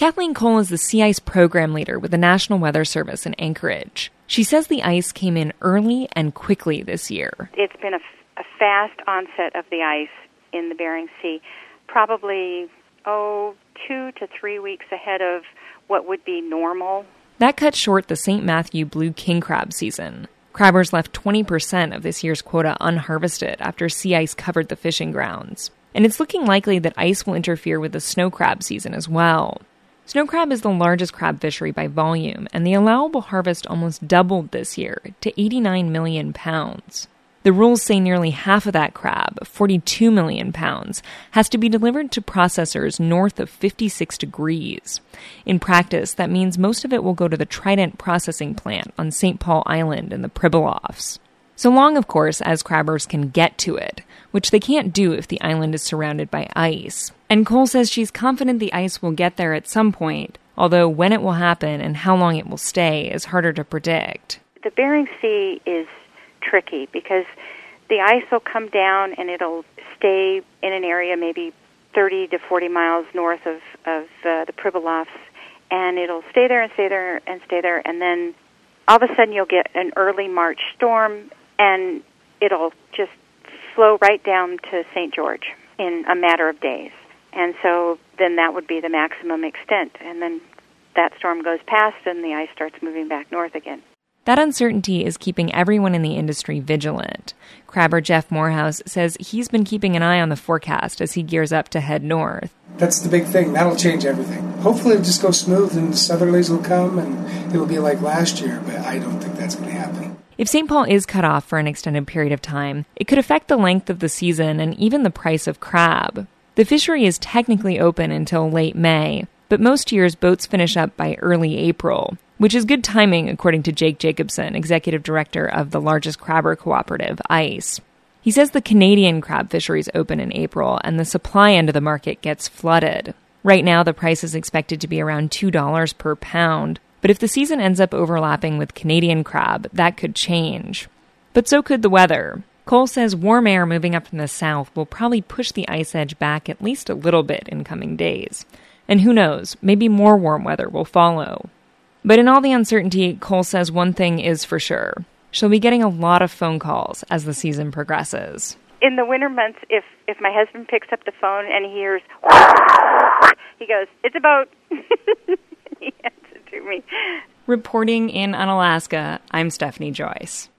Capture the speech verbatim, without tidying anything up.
Kathleen Cole is the sea ice program leader with the National Weather Service in Anchorage. She says the ice came in early and quickly this year. It's been a, a fast onset of the ice in the Bering Sea, probably, oh, two to three weeks ahead of what would be normal. That cut short the Saint Matthew blue king crab season. Crabbers left twenty percent of this year's quota unharvested after sea ice covered the fishing grounds. And it's looking likely that ice will interfere with the snow crab season as well. Snow crab is the largest crab fishery by volume, and the allowable harvest almost doubled this year to eighty-nine million pounds. The rules say nearly half of that crab, forty-two million pounds, has to be delivered to processors north of fifty-six degrees. In practice, that means most of it will go to the Trident processing plant on Saint Paul Island in the Pribilofs. So long, of course, as crabbers can get to it, which they can't do if the island is surrounded by ice. And Cole says she's confident the ice will get there at some point, although when it will happen and how long it will stay is harder to predict. The Bering Sea is tricky because the ice will come down and it'll stay in an area maybe thirty to forty miles north of, of uh, the Pribilofs, and it'll stay there and stay there and stay there, and then all of a sudden you'll get an early March storm, and it'll just flow right down to Saint George in a matter of days. And so then that would be the maximum extent. And then that storm goes past and the ice starts moving back north again. That uncertainty is keeping everyone in the industry vigilant. Crabber Jeff Morehouse says he's been keeping an eye on the forecast as he gears up to head north. That's the big thing. That'll change everything. Hopefully it'll just go smooth and the southerlies will come and it'll be like last year, but I don't think that's going to happen. If Saint Paul is cut off for an extended period of time, it could affect the length of the season and even the price of crab. The fishery is technically open until late May, but most years boats finish up by early April, which is good timing according to Jake Jacobson, executive director of the largest crabber cooperative, ICE. He says the Canadian crab fisheries open in April and the supply end of the market gets flooded. Right now, the price is expected to be around two dollars per pound, but if the season ends up overlapping with Canadian crab, that could change. But so could the weather. Cole says warm air moving up from the south will probably push the ice edge back at least a little bit in coming days. And who knows, maybe more warm weather will follow. But in all the uncertainty, Cole says one thing is for sure. She'll be getting a lot of phone calls as the season progresses. In the winter months, if, if my husband picks up the phone and he hears, he goes, "It's a boat." He answers to me. Reporting in Unalaska, I'm Stephanie Joyce.